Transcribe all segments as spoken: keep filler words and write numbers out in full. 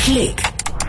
Click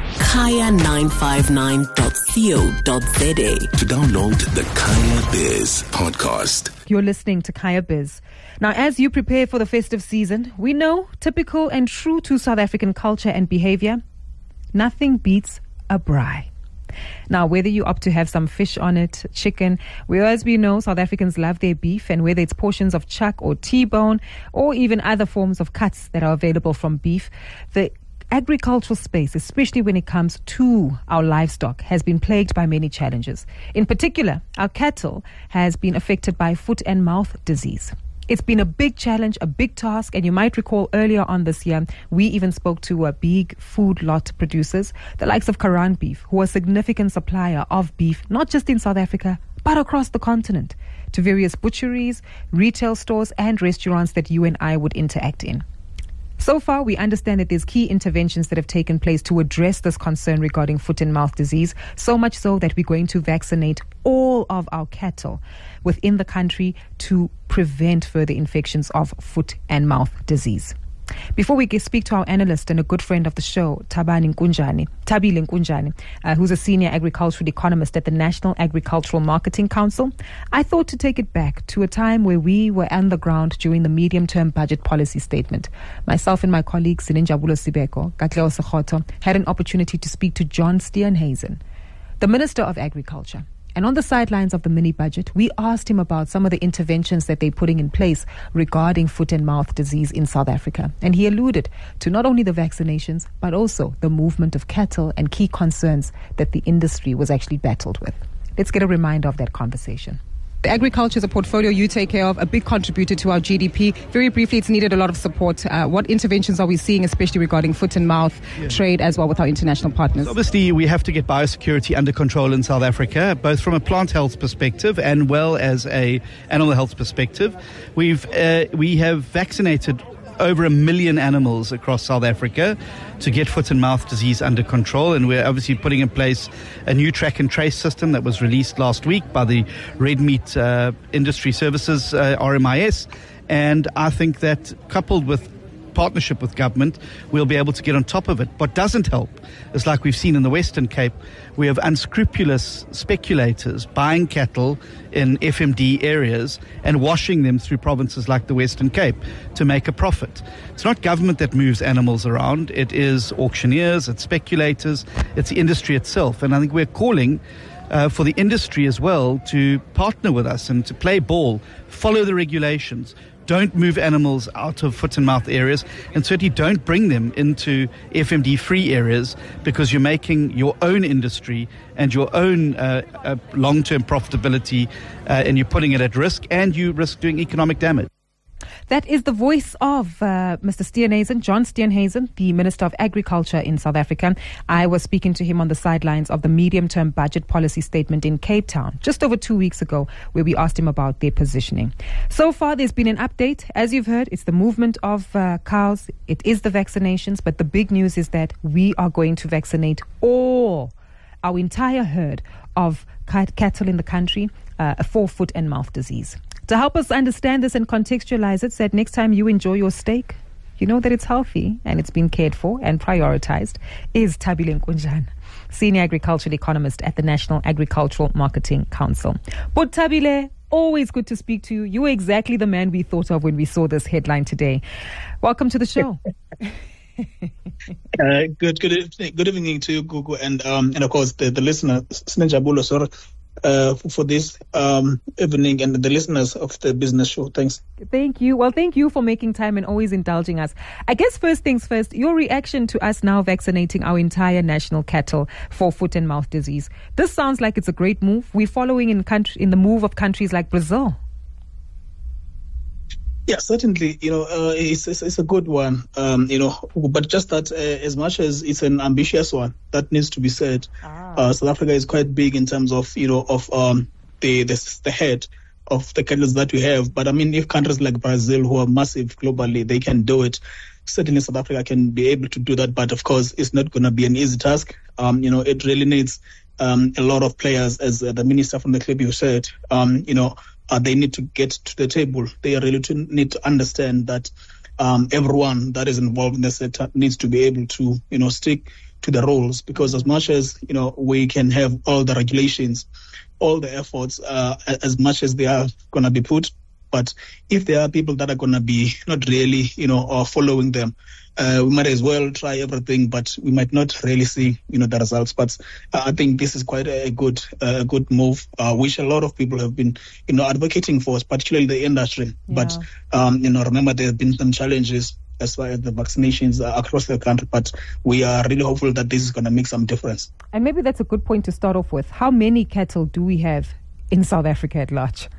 kaya nine five nine dot co dot za to download the Kaya Biz podcast. You're listening to Kaya Biz. Now, as you prepare for the festive season, we know, typical and true to South African culture and behavior, nothing beats a braai. Now, whether you opt to have some fish on it, chicken, well, as we know, South Africans love their beef, and whether it's portions of chuck or T-bone, or even other forms of cuts that are available from beef, the agricultural space, especially when it comes to our livestock, has been plagued by many challenges. In particular, our cattle has been affected by foot and mouth disease. It's been a big challenge, a big task, and you might recall earlier on this year, we even spoke to uh, big food lot producers, the likes of Karan Beef, who are a significant supplier of beef, not just in South Africa, but across the continent, to various butcheries, retail stores, and restaurants that you and I would interact in. So far, we understand that there's key interventions that have taken place to address this concern regarding foot and mouth disease, so much so that we're going to vaccinate all of our cattle within the country to prevent further infections of foot and mouth disease. Before we get, speak to our analyst and a good friend of the show, Tabani Nkunjani, Tabile Nkunjani, uh, who's a senior agricultural economist at the National Agricultural Marketing Council, I thought to take it back to a time where we were on the ground during the medium-term budget policy statement. Myself and my colleague, Sininjabulo Sibeko, Katleo Sekhoto, had an opportunity to speak to John Steenhuisen, the Minister of Agriculture. And on the sidelines of the mini-budget, we asked him about some of the interventions that they're putting in place regarding foot and mouth disease in South Africa. And he alluded to not only the vaccinations, but also the movement of cattle and key concerns that the industry was actually battled with. Let's get a reminder of that conversation. Agriculture is a portfolio you take care of, a big contributor to our G D P. Very briefly, it's needed a lot of support. Uh, what interventions are we seeing, especially regarding foot and mouth yeah. trade as well with our international partners? So obviously, we have to get biosecurity under control in South Africa, both from a plant health perspective and well as a animal health perspective. We've uh, we have vaccinated over a million animals across South Africa to get foot and mouth disease under control, and we're obviously putting in place a new track and trace system that was released last week by the Red Meat uh, Industry Services, uh, R M I S, and I think that coupled with partnership with government, we'll be able to get on top of it. What doesn't help is, like we've seen in the Western Cape, we have unscrupulous speculators buying cattle in F M D areas and washing them through provinces like the Western Cape to make a profit. It's not government that moves animals around. It is auctioneers, it's speculators, it's the industry itself. And I think we're calling Uh, for the industry as well to partner with us and to play ball, follow the regulations. Don't move animals out of foot and mouth areas, and certainly don't bring them into F M D-free areas, because you're making your own industry and your own uh, uh, long-term profitability, uh, and you're putting it at risk, and you risk doing economic damage. That is the voice of uh, Mister Steenhuisen, John Steenhuisen, the Minister of Agriculture in South Africa. I was speaking to him on the sidelines of the medium-term budget policy statement in Cape Town just over two weeks ago, where we asked him about their positioning. So far, there's been an update. As you've heard, it's the movement of uh, cows. It is the vaccinations. But the big news is that we are going to vaccinate all, our entire herd of cat- cattle in the country uh, for foot and mouth disease. To help us understand this and contextualize it, said next time you enjoy your steak, you know that it's healthy and it's been cared for and prioritized, is Tabile Nkunjani, Senior Agricultural Economist at the National Agricultural Marketing Council. But Tabile, always good to speak to you. You were exactly the man we thought of when we saw this headline today. Welcome to the show. uh, good, good evening, good evening to you, Gugu, and um, and of course the the listener, Sininjabulo, sorry. Uh, for, for this um, evening, and the listeners of the business show. Thanks. Thank you. Well, thank you for making time and always indulging us. I guess first things first, your reaction to us now vaccinating our entire national cattle for foot and mouth disease. This sounds like it's a great move. We're following in country, in the move of countries like Brazil. Yeah, certainly, you know, uh, it's, it's it's a good one, um, you know, but just that uh, as much as it's an ambitious one, that needs to be said. Ah. Uh, South Africa is quite big in terms of, you know, of um, the, the the head of the cattle that we have. But I mean, if countries like Brazil, who are massive globally, they can do it, certainly South Africa can be able to do that. But of course, it's not going to be an easy task. Um, you know, it really needs um, a lot of players, as uh, the minister from the clip you said, um, you know, Uh, they need to get to the table. They really to need to understand that um, everyone that is involved in the sector needs to be able to, you know, stick to the rules, because as much as, you know, we can have all the regulations, all the efforts, uh, as much as they are going to be put, but if there are people that are going to be not really, you know, uh, following them, uh, we might as well try everything, but we might not really see, you know, the results. But uh, I think this is quite a good, a uh, good move, uh, which a lot of people have been, you know, advocating for, particularly the industry. Yeah. But, um, you know, remember there have been some challenges as far as the vaccinations uh, across the country, but we are really hopeful that this is going to make some difference. And maybe that's a good point to start off with. How many cattle do we have in South Africa at large?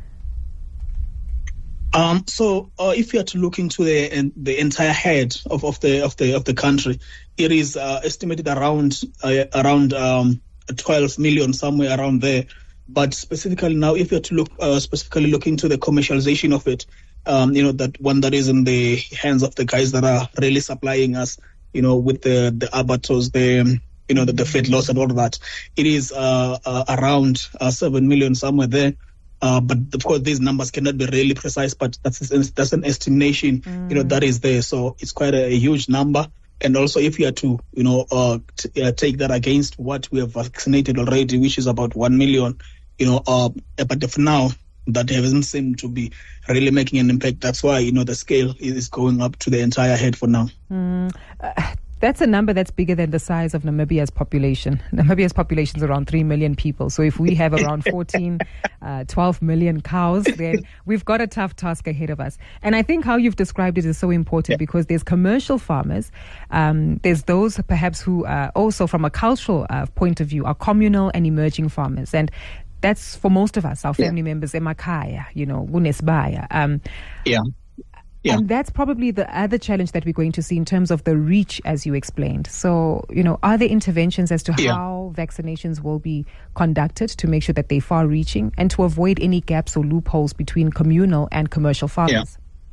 Um, so, uh, if you are to look into the the entire head of, of the of the of the country, it is uh, estimated around uh, around um, twelve million, somewhere around there. But specifically now, if you are to look uh, specifically look into the commercialization of it, um, you know, that one that is in the hands of the guys that are really supplying us, you know, with the the abattoirs, the you know the, the fat loss and all of that, it is uh, uh, around uh, seven million, somewhere there. Uh, but of course, these numbers cannot be really precise, but that's that's an estimation, mm. you know, that is there. So it's quite a, a huge number. And also, if you are to, you know, uh, t- uh, take that against what we have vaccinated already, which is about one million, you know, uh, but if now that hasn't seemed to be really making an impact. That's why, you know, the scale is going up to the entire head for now. Mm. Uh, That's a number that's bigger than the size of Namibia's population. Namibia's population is around three million people. So if we have around fourteen, uh, twelve million cows, then we've got a tough task ahead of us. And I think how you've described it is so important, yeah. because there's commercial farmers. Um, there's those perhaps who uh, also from a cultural uh, point of view are communal and emerging farmers. And that's for most of us, our family yeah. members, emakaya, you know, gunesbaya. Um, yeah. Yeah. And that's probably the other challenge that we're going to see in terms of the reach, as you explained. So, you know, are there interventions as to yeah. how vaccinations will be conducted to make sure that they're far-reaching and to avoid any gaps or loopholes between communal and commercial farmers?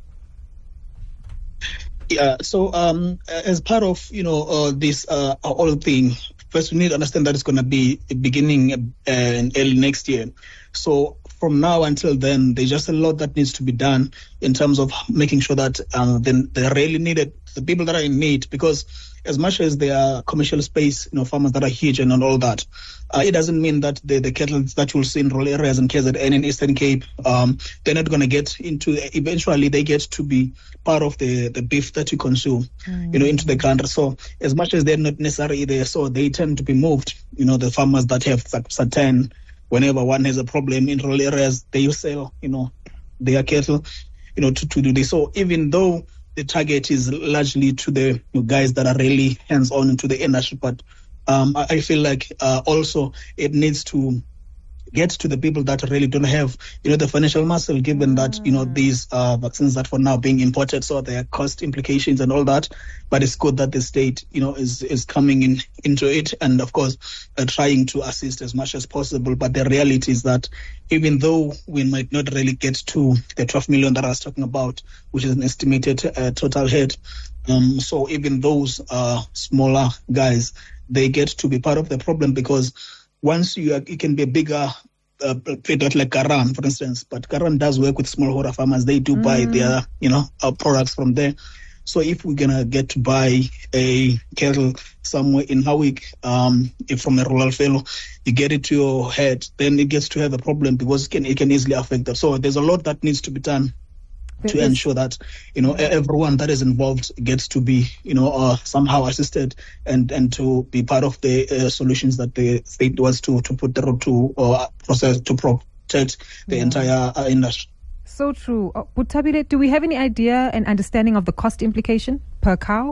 Yeah. yeah so, um, as part of, you know, uh, this uh, whole thing, first we need to understand that it's going to be beginning uh, in early next year. So from now until then, there's just a lot that needs to be done in terms of making sure that um, the, the really needed, the people that are in need, because as much as there are commercial space, you know, farmers that are huge and all that, uh, it doesn't mean that the, the cattle that you'll see in rural areas in K Z N and Eastern Cape, um, they're not going to get into, eventually they get to be part of the, the beef that you consume, mm. you know, into the country. So as much as they're not necessarily there, so they tend to be moved, you know, the farmers that have certain, whenever one has a problem in rural areas, they sell, you know, their cattle, you know, to, to do this. So even though the target is largely to the you know, guys that are really hands-on into the industry, but um, I, I feel like uh, also it needs to get to the people that really don't have, you know, the financial muscle, given mm. that, you know, these uh, vaccines that for now being imported, so there are cost implications and all that. But it's good that the state, you know, is, is coming in into it and, of course, uh, trying to assist as much as possible. But the reality is that even though we might not really get to the twelve million that I was talking about, which is an estimated uh, total head, um, so even those uh, smaller guys, they get to be part of the problem, because once you are, it can be a bigger uh, product like Garan, for instance, but Garan does work with smallholder farmers. They do mm. buy their, you know, uh, products from there. So if we're gonna get to buy a cattle somewhere in Howick, um, if from a rural fellow, you get it to your head, then it gets to have a problem, because it can it can easily affect that. So there's a lot that needs to be done to ensure that, you know, everyone that is involved gets to be, you know, uh, somehow assisted and, and to be part of the uh, solutions that the state was to, to put the road to uh, process to protect the yeah. entire uh, industry. So true. Oh, Butabile, do we have any idea and understanding of the cost implication per cow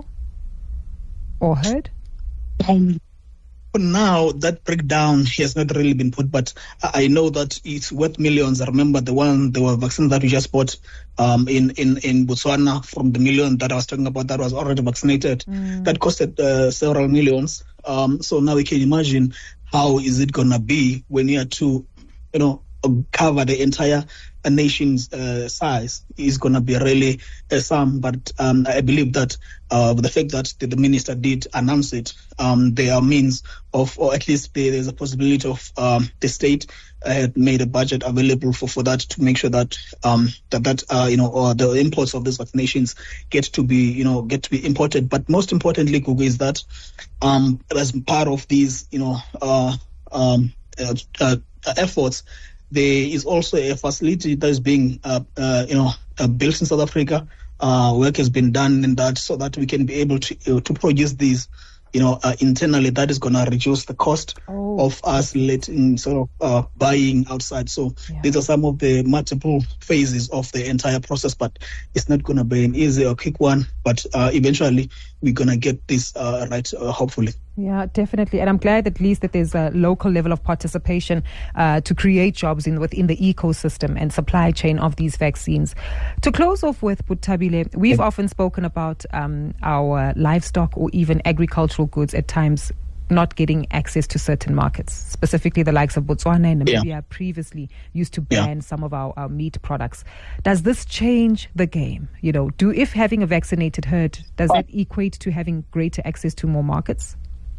or herd? Um, For now, that breakdown has not really been put, but I know that it's worth millions. I remember the one, the vaccine that we just bought um, in, in, in Botswana, from the million that I was talking about that was already vaccinated. Mm. That costed uh, several millions. Um, so now we can imagine how is it going to be when you have to, you know, cover the entire a nation's uh, size is going to be really a sum. But um, I believe that uh, the fact that the, the minister did announce it, um, there are means of, or at least there, there's a possibility of um, the state had made a budget available for, for that to make sure that um, that that uh, you know or the imports of these vaccinations get to be you know get to be imported. But most importantly, Gugu, is that um, as part of these you know uh, um, uh, uh, efforts, there is also a facility that is being, uh, uh, you know, uh, built in South Africa. Uh, work has been done in that so that we can be able to uh, to produce these, you know, uh, internally. That is going to reduce the cost oh. of us letting sort of uh, buying outside. So yeah. these are some of the multiple phases of the entire process. But it's not going to be an easy or quick one. But uh, eventually we're going to get this uh, right, uh, hopefully. Yeah, definitely. And I'm glad at least that there's a local level of participation uh, to create jobs in within the ecosystem and supply chain of these vaccines. To close off with, Buthabile, we've yeah. often spoken about um, our livestock or even agricultural goods at times not getting access to certain markets, specifically the likes of Botswana and Namibia yeah. previously used to ban yeah. some of our, our meat products. Does this change the game? You know, do if having a vaccinated herd, does that equate to having greater access to more markets?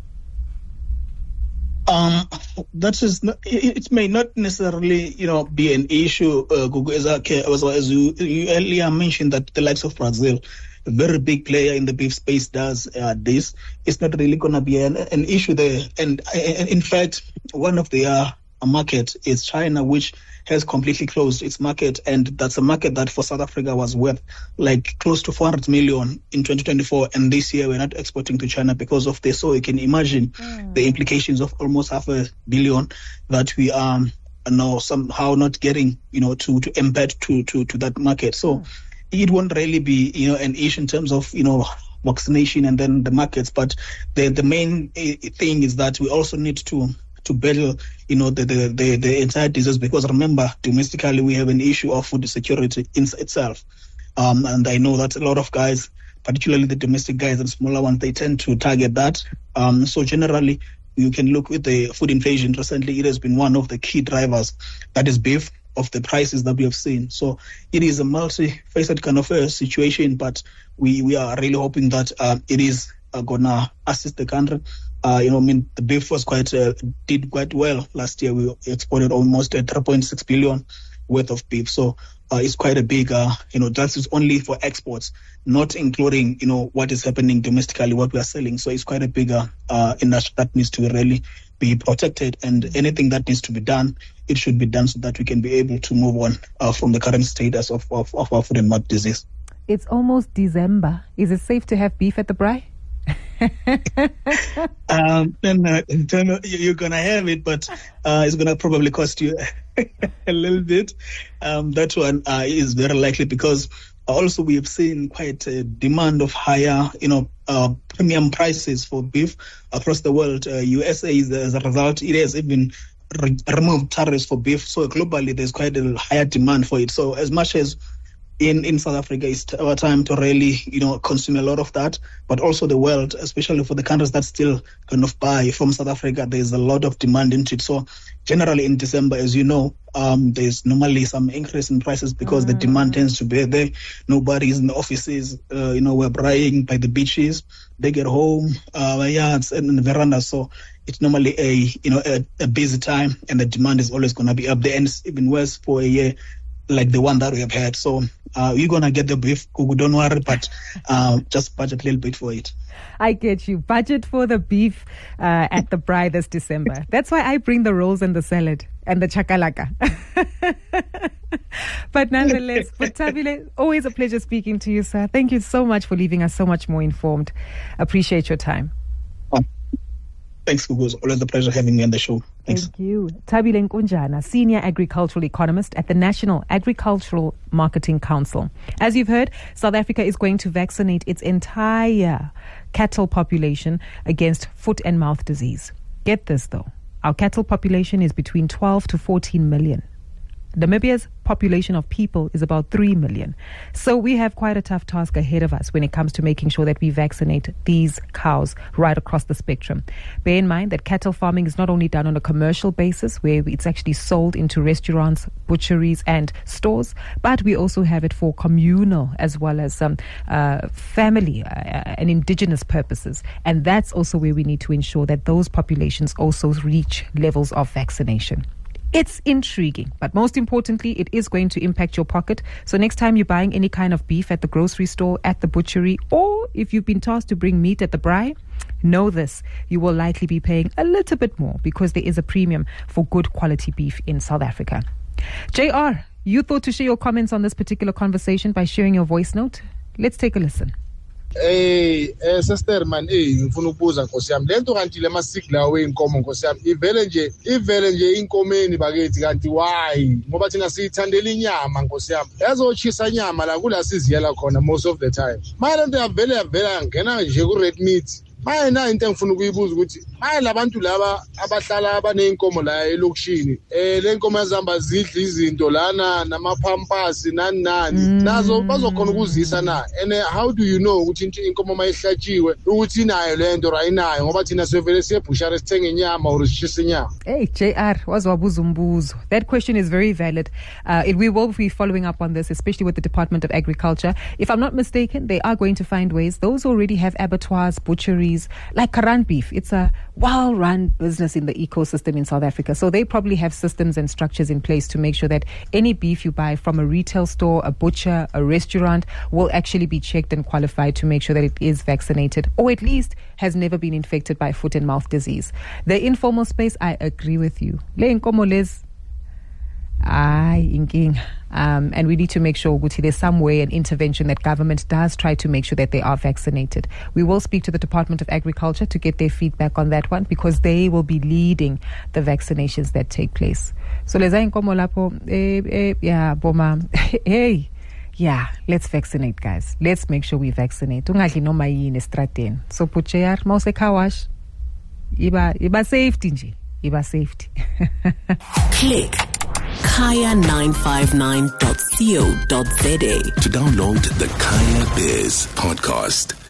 Um, that is not, it, it may not necessarily, you know, be an issue, uh, Gugu, as, as, as you, you earlier mentioned that the likes of Brazil, a very big player in the beef space, does uh, this. It's not really going to be an, an issue there. And, and in fact, one of the uh, market is China, which has completely closed its market, and that's a market that for South Africa was worth like close to four hundred million in twenty twenty-four, and this year we're not exporting to China because of this. So you can imagine mm. the implications of almost half a billion that we um, are now somehow not getting, you know, to, to embed to, to, to that market. So mm. it won't really be, you know, an issue in terms of, you know, vaccination and then the markets. But the, the main thing is that we also need to to battle, you know, the, the, the, the entire disease, because remember, domestically we have an issue of food security in itself. Um, and I know that a lot of guys, particularly the domestic guys and smaller ones, they tend to target that. Um, so generally, you can look at the food inflation recently. It has been one of the key drivers, that is beef, of the prices that we have seen. So it is a multi-faceted kind of a situation, but we, we are really hoping that uh, it is uh, going to assist the country. Uh, you know, I mean, the beef was quite uh, did quite well last year. We exported almost uh, three point six billion worth of beef. So uh, it's quite a big, uh, you know, that is only for exports, not including, you know, what is happening domestically, what we are selling. So it's quite a bigger uh, industry that needs to really be protected, and anything that needs to be done, it should be done so that we can be able to move on uh, from the current status of, of, of our foot and mouth disease. It's almost December. Is it safe to have beef at the braai? um, then uh, you're gonna have it, but uh, it's gonna probably cost you a little bit. Um, that one uh, is very likely, because also we have seen quite a demand of higher, you know, uh, premium prices for beef across the world. Uh, U S A is, as a result, it has even re- removed tariffs for beef. So globally, there's quite a higher demand for it. So as much as In, in South Africa, it's our time to really, you know, consume a lot of that. But also the world, especially for the countries that still kind of buy from South Africa, there's a lot of demand into it. So generally in December, as you know, um, there's normally some increase in prices because mm. the demand tends to be there. Nobody is in the offices. Uh, you know, we're braaiing by the beaches. They get home, uh, yards and in the verandas. So it's normally a, you know, a, a busy time, and the demand is always going to be up there. And it's even worse for a year like the one that we have had. So uh, you're going to get the beef, Gugu, don't worry, but uh, just budget a little bit for it. I get you. Budget for the beef uh, at the braai this December. That's why I bring the rolls and the salad and the chakalaka. But nonetheless, Buthabile, always a pleasure speaking to you, sir. Thank you so much for leaving us so much more informed. Appreciate your time. Thanks, Gugu. It's always a pleasure having me on the show. Thanks. Thank you. Thabile Nkunjana, Senior Agricultural Economist at the National Agricultural Marketing Council. As you've heard, South Africa is going to vaccinate its entire cattle population against foot and mouth disease. Get this, though. Our cattle population is between twelve to fourteen million. Namibia's population of people is about three million. So we have quite a tough task ahead of us when it comes to making sure that we vaccinate these cows right across the spectrum. Bear in mind that cattle farming is not only done on a commercial basis, where it's actually sold into restaurants, butcheries, and stores, but we also have it for communal as well as um, uh, family uh, and indigenous purposes. And that's also where we need to ensure that those populations also reach levels of vaccination. It's intriguing, but most importantly, it is going to impact your pocket. So next time you're buying any kind of beef at the grocery store, at the butchery, or if you've been tasked to bring meat at the braai, know this, you will likely be paying a little bit more because there is a premium for good quality beef in South Africa. J R, you thought to share your comments on this particular conversation by sharing your voice note. Let's take a listen. Hey, eh sister man, eh ngifuna ukubuza Nkosi yami lento kanti le masigla weinkomo Nkosi yami ivele nje ivele nje inkomeni bakethi kanti why ngoba thina siyithandela inyama Nkosi yami yazochisa inyama la kula siziyela khona most of the time manje lento yavele yavela ngena nje ku red meat manje na into engifuna ukuyibuza ukuthi manje labantu laba abahlala abaneinkomo la elokishini eh lenkomo yazamba zidla izinto lana namapampasi nani nani nazo bazokhona ukuzisa na and how do you know ukuthi inkomo mayihlatshiwe ukuthi inayo lento rayinayo ngoba thina sevele siyebhushara sithenge inyama or sishisa inyama. Hey J R, waziwabuza umbuzo. That question is very valid. Uh, it, we will be following up on this, especially with the Department of Agriculture. If I'm not mistaken, they are going to find ways. Those already have abattoirs, butcheries, like Karan beef. It's a well-run business in the ecosystem in South Africa. So they probably have systems and structures in place to make sure that any beef you buy from a retail store, a butcher, a restaurant will actually be checked and qualified to make sure that it is vaccinated or at least has never been infected by foot and mouth disease. The informal space, I agree with you. Le inkomo les Aye, inking. Um, and we need to make sure Guti, there's some way, an intervention that government does try to make sure that they are vaccinated. We will speak to the Department of Agriculture to get their feedback on that one because they will be leading the vaccinations that take place. So leza inkomo lapo, eh, eh, yeah, boma, hey, yeah, let's vaccinate, guys. Let's make sure we vaccinate. Ungadli noma yini estradeni. So pucheyar, mause kawash, iba, iba safety nje, iba safety. Click kaya nine five nine dot co dot za to download the Kaya Biz podcast.